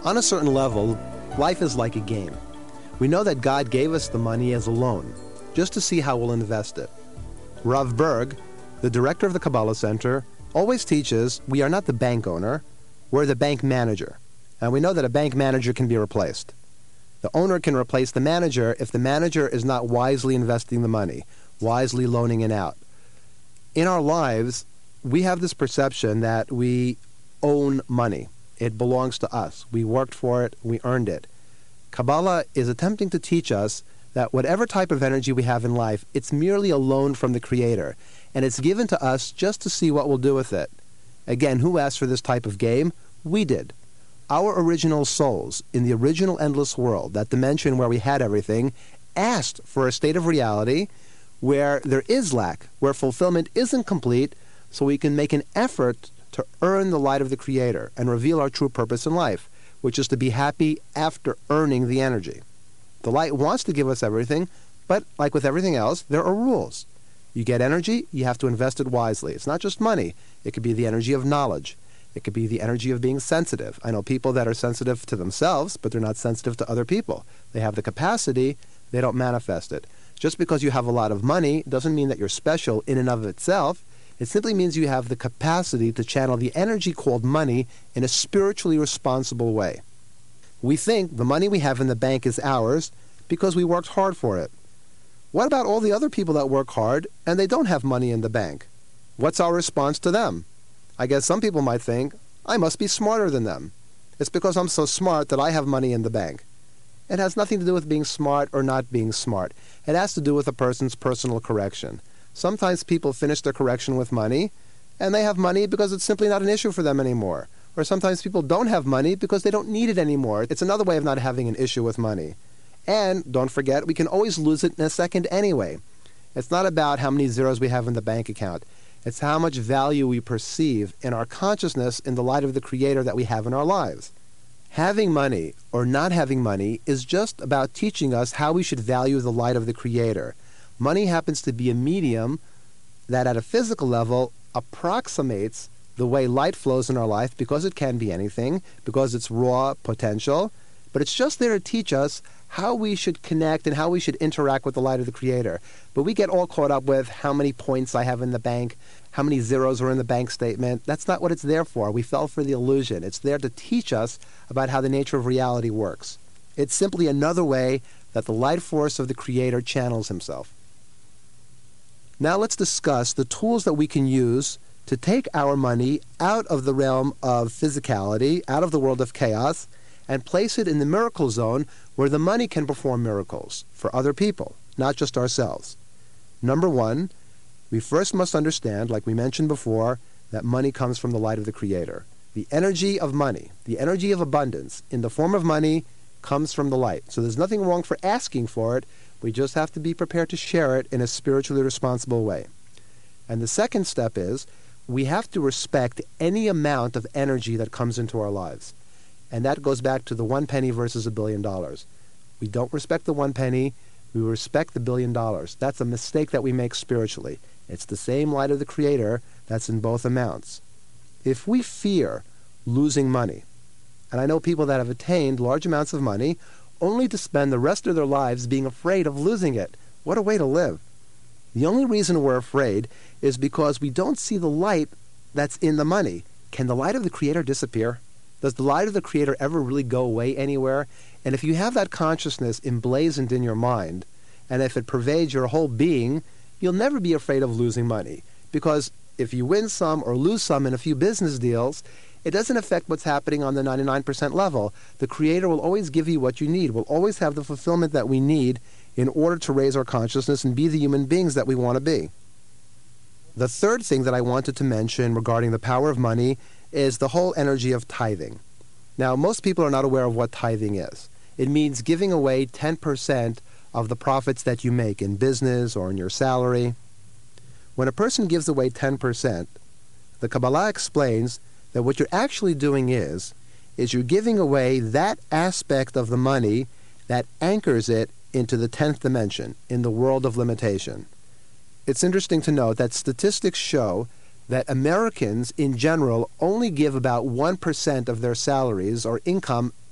On a certain level, life is like a game. We know that God gave us the money as a loan, just to see how we'll invest it. Rav Berg, the director of the Kabbalah Center, always teaches we are not the bank owner, we're the bank manager. And we know that a bank manager can be replaced. The owner can replace the manager if the manager is not wisely investing the money, wisely loaning it out. In our lives, we have this perception that we own money. It belongs to us. We worked for it. We earned it. Kabbalah is attempting to teach us that whatever type of energy we have in life, it's merely a loan from the Creator, and it's given to us just to see what we'll do with it. Again, who asked for this type of game? We did. Our original souls, in the original endless world, that dimension where we had everything, asked for a state of reality where there is lack, where fulfillment isn't complete, so we can make an effort to earn the light of the Creator and reveal our true purpose in life, which is to be happy after earning the energy. The light wants to give us everything, but like with everything else, there are rules. You get energy, you have to invest it wisely. It's not just money. It could be the energy of knowledge. It could be the energy of being sensitive. I know people that are sensitive to themselves, but they're not sensitive to other people. They have the capacity, they don't manifest it. Just because you have a lot of money doesn't mean that you're special in and of itself. It simply means you have the capacity to channel the energy called money in a spiritually responsible way. We think the money we have in the bank is ours because we worked hard for it. What about all the other people that work hard and they don't have money in the bank? What's our response to them? I guess some people might think, I must be smarter than them. It's because I'm so smart that I have money in the bank. It has nothing to do with being smart or not being smart. It has to do with a person's personal correction. Sometimes people finish their correction with money, and they have money because it's simply not an issue for them anymore. Or sometimes people don't have money because they don't need it anymore. It's another way of not having an issue with money. And don't forget, we can always lose it in a second anyway. It's not about how many zeros we have in the bank account. It's how much value we perceive in our consciousness in the light of the Creator that we have in our lives. Having money or not having money is just about teaching us how we should value the light of the Creator. Money happens to be a medium that at a physical level approximates the way light flows in our life because it can be anything, because it's raw potential, but it's just there to teach us how we should connect and how we should interact with the light of the Creator. But we get all caught up with how many points I have in the bank, how many zeros are in the bank statement. That's not what it's there for. We fell for the illusion. It's there to teach us about how the nature of reality works. It's simply another way that the light force of the Creator channels Himself. Now let's discuss the tools that we can use to take our money out of the realm of physicality, out of the world of chaos, and place it in the miracle zone where the money can perform miracles for other people, not just ourselves. Number one, we first must understand, like we mentioned before, that money comes from the light of the Creator. The energy of money, the energy of abundance in the form of money comes from the light. So there's nothing wrong for asking for it. We just have to be prepared to share it in a spiritually responsible way. And the second step is we have to respect any amount of energy that comes into our lives. And that goes back to the 1 penny versus $1 billion. We don't respect the 1 penny, we respect the $1 billion. That's a mistake that we make spiritually. It's the same light of the Creator that's in both amounts. If we fear losing money, and I know people that have attained large amounts of money only to spend the rest of their lives being afraid of losing it. What a way to live. The only reason we're afraid is because we don't see the light that's in the money. Can the light of the Creator disappear? Does the light of the Creator ever really go away anywhere? And if you have that consciousness emblazoned in your mind, and if it pervades your whole being, you'll never be afraid of losing money. Because if you win some or lose some in a few business deals, it doesn't affect what's happening on the 99% level. The Creator will always give you what you need. We'll always have the fulfillment that we need in order to raise our consciousness and be the human beings that we want to be. The third thing that I wanted to mention regarding the power of money is the whole energy of tithing. Now, most people are not aware of what tithing is. It means giving away 10% of the profits that you make in business or in your salary. When a person gives away 10%, the Kabbalah explains that what you're actually doing is you're giving away that aspect of the money that anchors it into the 10th dimension, in the world of limitation. It's interesting to note that statistics show that Americans in general only give about 1% of their salaries or income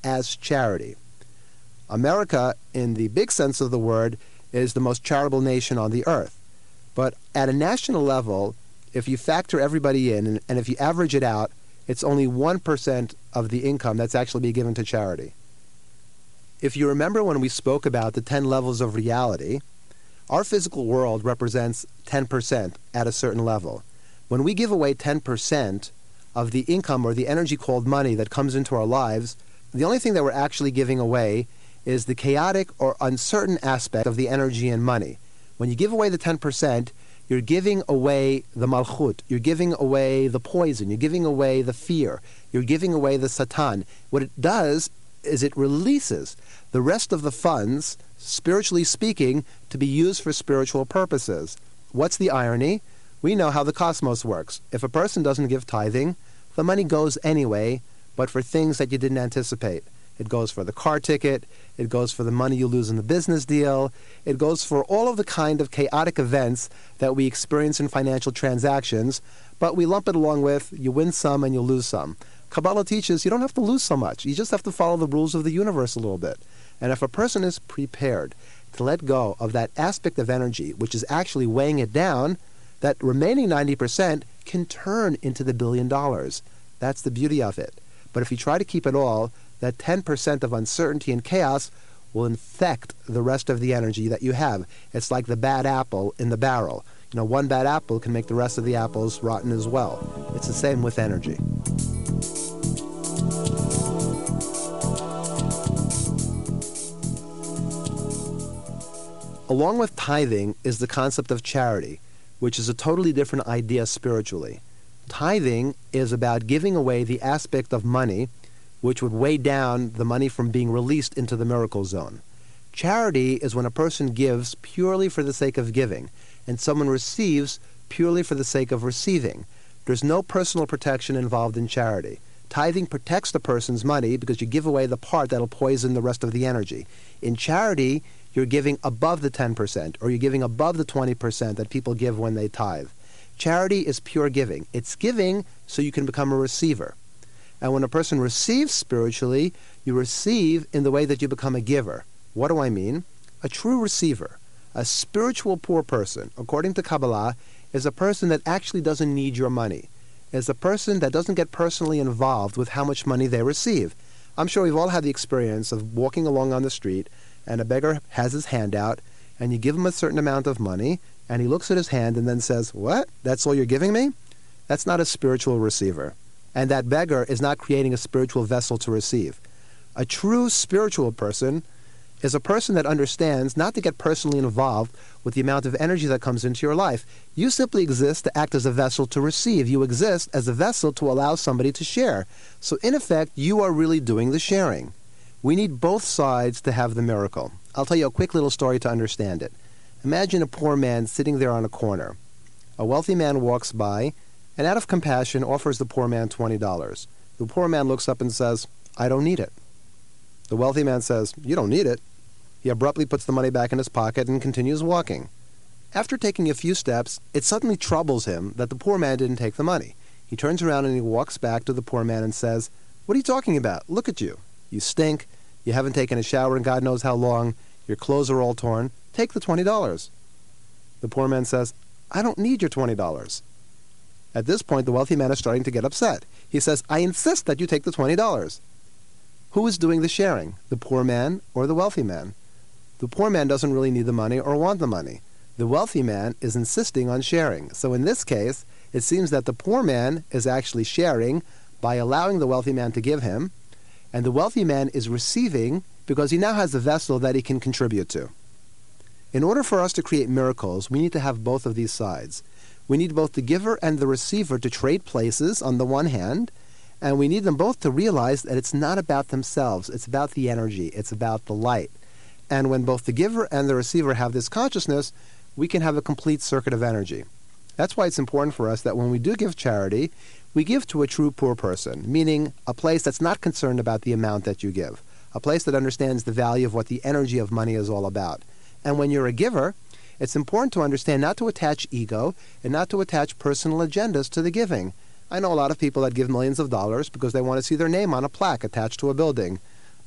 as charity. America, in the big sense of the word, is the most charitable nation on the earth. But at a national level, if you factor everybody in and if you average it out, it's only 1% of the income that's actually being given to charity. If you remember when we spoke about the 10 levels of reality, our physical world represents 10% at a certain level. When we give away 10% of the income or the energy called money that comes into our lives, the only thing that we're actually giving away is the chaotic or uncertain aspect of the energy and money. When you give away the 10%, you're giving away the malchut, you're giving away the poison, you're giving away the fear, you're giving away the satan. What it does is it releases the rest of the funds, spiritually speaking, to be used for spiritual purposes. What's the irony? We know how the cosmos works. If a person doesn't give tithing, the money goes anyway, but for things that you didn't anticipate. It goes for the car ticket, it goes for the money you lose in the business deal, it goes for all of the kind of chaotic events that we experience in financial transactions, but we lump it along with you win some and you lose some. Kabbalah teaches you don't have to lose so much. You just have to follow the rules of the universe a little bit. And if a person is prepared to let go of that aspect of energy, which is actually weighing it down, that remaining 90% can turn into the $1 billion. That's the beauty of it. But if you try to keep it all, that 10% of uncertainty and chaos will infect the rest of the energy that you have. It's like the bad apple in the barrel. You know, one bad apple can make the rest of the apples rotten as well. It's the same with energy. Along with tithing is the concept of charity, which is a totally different idea spiritually. Tithing is about giving away the aspect of money which would weigh down the money from being released into the miracle zone. Charity is when a person gives purely for the sake of giving, and someone receives purely for the sake of receiving. There's no personal protection involved in charity. Tithing protects the person's money because you give away the part that'll poison the rest of the energy. In charity, you're giving above the 10%, or you're giving above the 20% that people give when they tithe. Charity is pure giving. It's giving so you can become a receiver. And when a person receives spiritually, you receive in the way that you become a giver. What do I mean? A true receiver, a spiritual poor person, according to Kabbalah, is a person that actually doesn't need your money. Is a person that doesn't get personally involved with how much money they receive. I'm sure we've all had the experience of walking along on the street and a beggar has his hand out and you give him a certain amount of money and he looks at his hand and then says, "What? That's all you're giving me?" That's not a spiritual receiver. And that beggar is not creating a spiritual vessel to receive. A true spiritual person is a person that understands not to get personally involved with the amount of energy that comes into your life. You simply exist to act as a vessel to receive. You exist as a vessel to allow somebody to share. So in effect, you are really doing the sharing. We need both sides to have the miracle. I'll tell you a quick little story to understand it. Imagine a poor man sitting there on a corner. A wealthy man walks by and out of compassion offers the poor man $20. The poor man looks up and says, "I don't need it." The wealthy man says, "You don't need it." He abruptly puts the money back in his pocket and continues walking. After taking a few steps, it suddenly troubles him that the poor man didn't take the money. He turns around and he walks back to the poor man and says, "What are you talking about? Look at you. You stink. You haven't taken a shower in God knows how long. Your clothes are all torn. Take the $20. The poor man says, "I don't need your $20. At this point, the wealthy man is starting to get upset. He says, "I insist that you take the $20. Who is doing the sharing, the poor man or the wealthy man? The poor man doesn't really need the money or want the money. The wealthy man is insisting on sharing. So in this case, it seems that the poor man is actually sharing by allowing the wealthy man to give him, and the wealthy man is receiving because he now has a vessel that he can contribute to. In order for us to create miracles, we need to have both of these sides. We need both the giver and the receiver to trade places on the one hand, and we need them both to realize that it's not about themselves, it's about the energy, it's about the light. And when both the giver and the receiver have this consciousness, we can have a complete circuit of energy. That's why it's important for us that when we do give charity, we give to a true poor person, meaning a place that's not concerned about the amount that you give, a place that understands the value of what the energy of money is all about. And when you're a giver, it's important to understand not to attach ego and not to attach personal agendas to the giving. I know a lot of people that give millions of dollars because they want to see their name on a plaque attached to a building.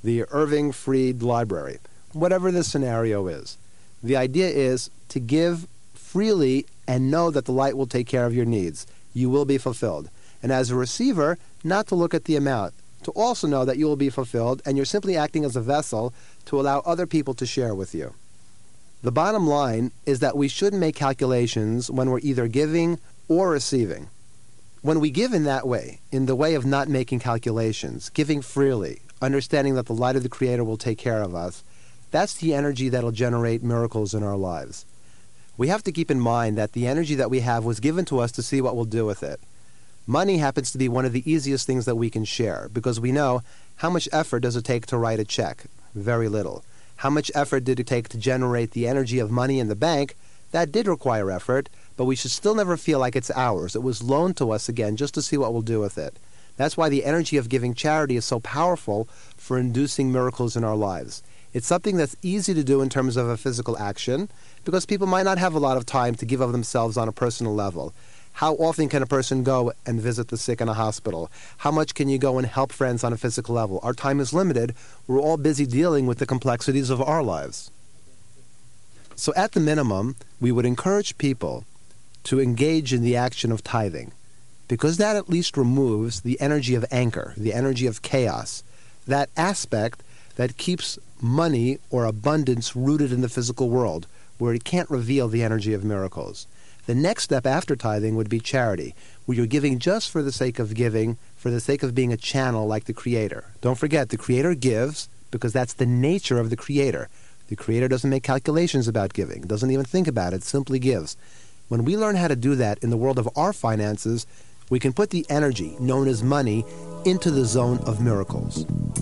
the Irving Fried Library, whatever the scenario is. The idea is to give freely and know that the light will take care of your needs. You will be fulfilled. And as a receiver, not to look at the amount, to also know that you will be fulfilled and you're simply acting as a vessel to allow other people to share with you. The bottom line is that we shouldn't make calculations when we're either giving or receiving. When we give in that way, in the way of not making calculations, giving freely, understanding that the light of the Creator will take care of us, that's the energy that'll generate miracles in our lives. We have to keep in mind that the energy that we have was given to us to see what we'll do with it. Money happens to be one of the easiest things that we can share because we know how much effort does it take to write a check? Very little. How much effort did it take to generate the energy of money in the bank? That did require effort, but we should still never feel like it's ours. It was loaned to us again just to see what we'll do with it. That's why the energy of giving charity is so powerful for inducing miracles in our lives. It's something that's easy to do in terms of a physical action because people might not have a lot of time to give of themselves on a personal level. How often can a person go and visit the sick in a hospital? How much can you go and help friends on a physical level? Our time is limited. We're all busy dealing with the complexities of our lives. So at the minimum, we would encourage people to engage in the action of tithing because that at least removes the energy of anchor, the energy of chaos, that aspect that keeps money or abundance rooted in the physical world where it can't reveal the energy of miracles. The next step after tithing would be charity, where you're giving just for the sake of giving, for the sake of being a channel like the Creator. Don't forget, the Creator gives because that's the nature of the Creator. The Creator doesn't make calculations about giving, doesn't even think about it, simply gives. When we learn how to do that in the world of our finances, we can put the energy, known as money, into the zone of miracles.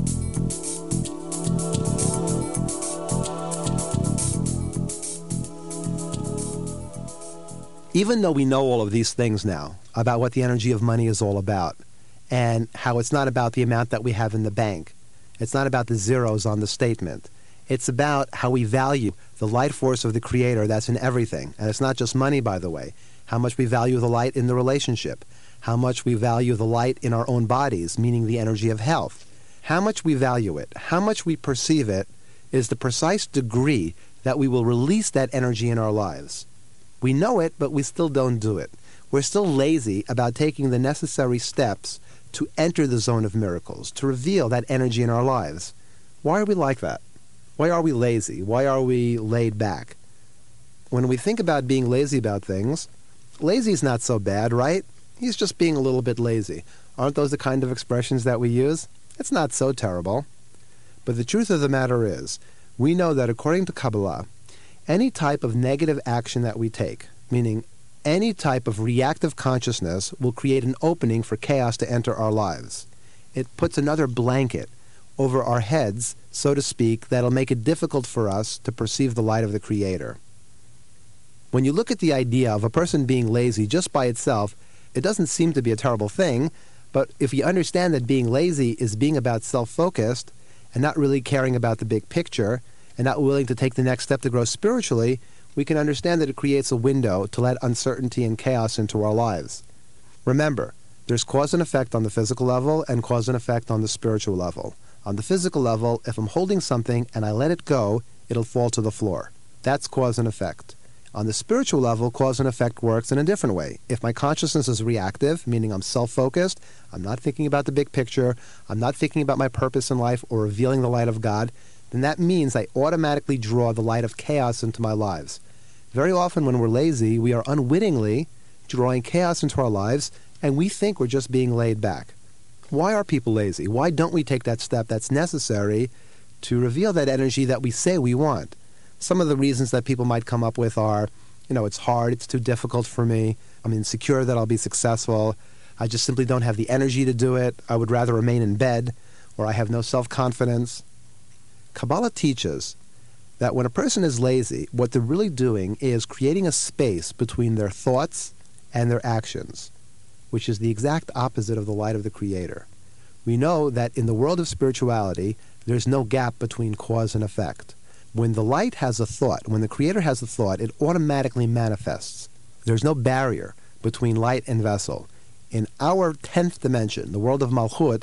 Even though we know all of these things now about what the energy of money is all about and how it's not about the amount that we have in the bank, it's not about the zeros on the statement, it's about how we value the light force of the Creator that's in everything. And it's not just money, by the way. How much we value the light in the relationship, how much we value the light in our own bodies, meaning the energy of health. How much we value it, how much we perceive it, is the precise degree that we will release that energy in our lives. We know it, but we still don't do it. We're still lazy about taking the necessary steps to enter the zone of miracles, to reveal that energy in our lives. Why are we like that? Why are we lazy? Why are we laid back? When we think about being lazy about things, lazy is not so bad, right? He's just being a little bit lazy. Aren't those the kind of expressions that we use? It's not so terrible. But the truth of the matter is, we know that according to Kabbalah, any type of negative action that we take, meaning any type of reactive consciousness, will create an opening for chaos to enter our lives. It puts another blanket over our heads, so to speak, that'll make it difficult for us to perceive the light of the Creator. When you look at the idea of a person being lazy just by itself, it doesn't seem to be a terrible thing, but if you understand that being lazy is being about self-focused and not really caring about the big picture, and not willing to take the next step to grow spiritually, we can understand that it creates a window to let uncertainty and chaos into our lives. Remember, there's cause and effect on the physical level and cause and effect on the spiritual level. On the physical level, if I'm holding something and I let it go, it'll fall to the floor. That's cause and effect. On the spiritual level, cause and effect works in a different way. If my consciousness is reactive, meaning I'm self-focused, I'm not thinking about the big picture, I'm not thinking about my purpose in life or revealing the light of God, then that means I automatically draw the light of chaos into my lives. Very often when we're lazy, we are unwittingly drawing chaos into our lives, and we think we're just being laid back. Why are people lazy? Why don't we take that step that's necessary to reveal that energy that we say we want? Some of the reasons that people might come up with are, it's hard, it's too difficult for me, I'm insecure that I'll be successful, I just simply don't have the energy to do it, I would rather remain in bed, or I have no self-confidence. Kabbalah teaches that when a person is lazy, what they're really doing is creating a space between their thoughts and their actions, which is the exact opposite of the light of the Creator. We know that in the world of spirituality, there's no gap between cause and effect. When the light has a thought, when the Creator has a thought, it automatically manifests. There's no barrier between light and vessel. In our 10th dimension, the world of Malchut,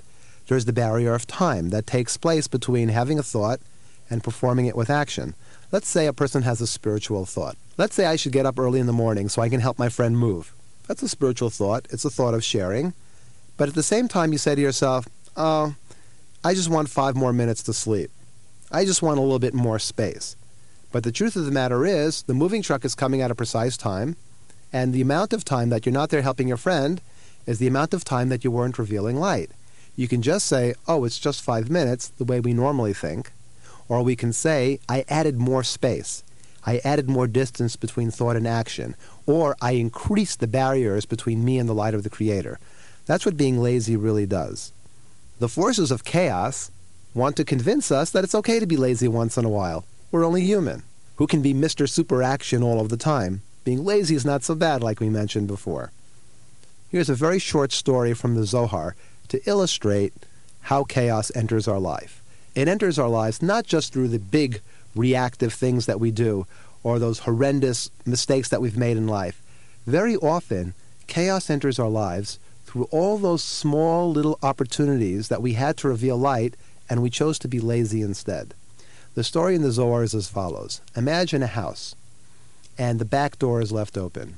There's the barrier of time that takes place between having a thought and performing it with action. Let's say a person has a spiritual thought. Let's say I should get up early in the morning so I can help my friend move. That's a spiritual thought. It's a thought of sharing. But at the same time, you say to yourself, oh, I just want 5 more minutes to sleep. I just want a little bit more space. But the truth of the matter is, the moving truck is coming at a precise time, and the amount of time that you're not there helping your friend is the amount of time that you weren't revealing light. You can just say, oh, it's just 5 minutes, the way we normally think. Or we can say, I added more space. I added more distance between thought and action. Or I increased the barriers between me and the light of the Creator. That's what being lazy really does. The forces of chaos want to convince us that it's okay to be lazy once in a while. We're only human. Who can be Mr. Super Action all of the time? Being lazy is not so bad, like we mentioned before. Here's a very short story from the Zohar to illustrate how chaos enters our life. It enters our lives not just through the big reactive things that we do or those horrendous mistakes that we've made in life. Very often, chaos enters our lives through all those small little opportunities that we had to reveal light and we chose to be lazy instead. The story in the Zohar is as follows. Imagine a house, and the back door is left open.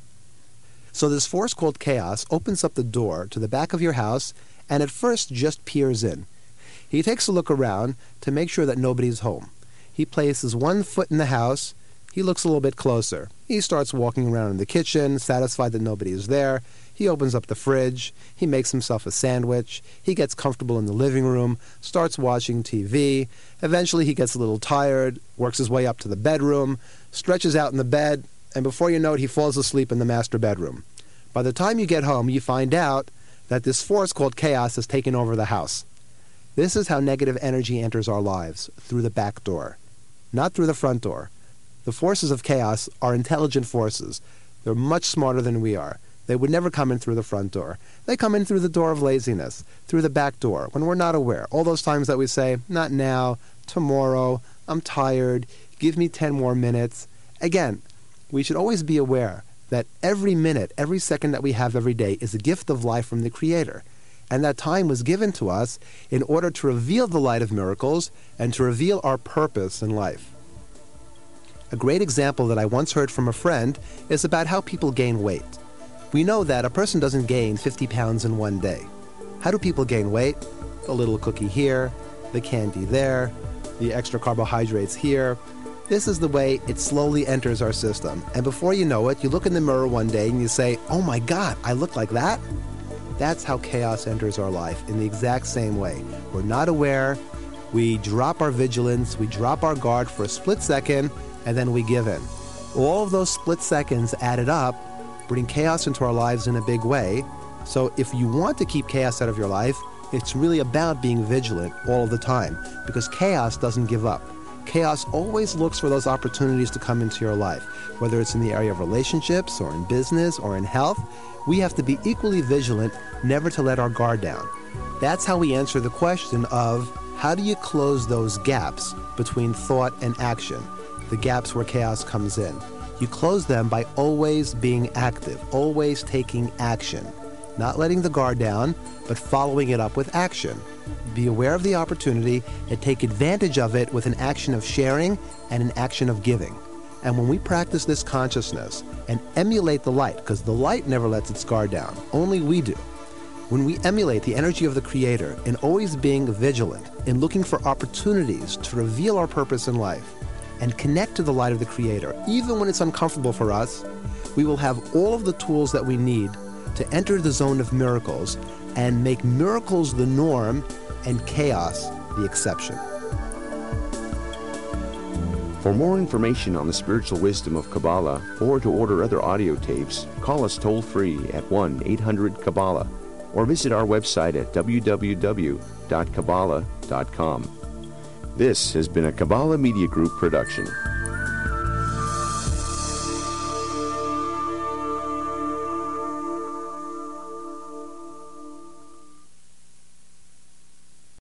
So this force called chaos opens up the door to the back of your house and at first just peers in. He takes a look around to make sure that nobody's home. He places 1 foot in the house. He looks a little bit closer. He starts walking around in the kitchen, satisfied that nobody is there. He opens up the fridge. He makes himself a sandwich. He gets comfortable in the living room, starts watching TV. Eventually he gets a little tired, works his way up to the bedroom, stretches out in the bed, and before you know it, he falls asleep in the master bedroom. By the time you get home, you find out that this force called chaos has taken over the house. This is how negative energy enters our lives, through the back door, not through the front door. The forces of chaos are intelligent forces. They're much smarter than we are. They would never come in through the front door. They come in through the door of laziness, through the back door, when we're not aware. All those times that we say, not now, tomorrow, I'm tired, give me 10 more minutes. Again, we should always be aware that every minute, every second that we have every day is a gift of life from the Creator. And that time was given to us in order to reveal the light of miracles and to reveal our purpose in life. A great example that I once heard from a friend is about how people gain weight. We know that a person doesn't gain 50 pounds in one day. How do people gain weight? The little cookie here, the candy there, the extra carbohydrates here. This is the way it slowly enters our system. And before you know it, you look in the mirror one day and you say, oh my God, I look like that? That's how chaos enters our life, in the exact same way. We're not aware, we drop our vigilance, we drop our guard for a split second, and then we give in. All of those split seconds added up bring chaos into our lives in a big way. So if you want to keep chaos out of your life, it's really about being vigilant all of the time, because chaos doesn't give up. Chaos always looks for those opportunities to come into your life, whether it's in the area of relationships or in business or in health. We have to be equally vigilant, never to let our guard down. That's how we answer the question of how do you close those gaps between thought and action, the gaps where chaos comes in. You close them by always being active, always taking action, not letting the guard down, but following it up with action. Be aware of the opportunity and take advantage of it with an action of sharing and an action of giving. And when we practice this consciousness and emulate the light, because the light never lets its guard down, only we do. When we emulate the energy of the Creator in always being vigilant, in looking for opportunities to reveal our purpose in life, and connect to the light of the Creator, even when it's uncomfortable for us, we will have all of the tools that we need to enter the zone of miracles and make miracles the norm and chaos the exception. For more information on the spiritual wisdom of Kabbalah or to order other audio tapes, call us toll-free at 1-800-KABBALAH or visit our website at www.kabbalah.com. This has been a Kabbalah Media Group production.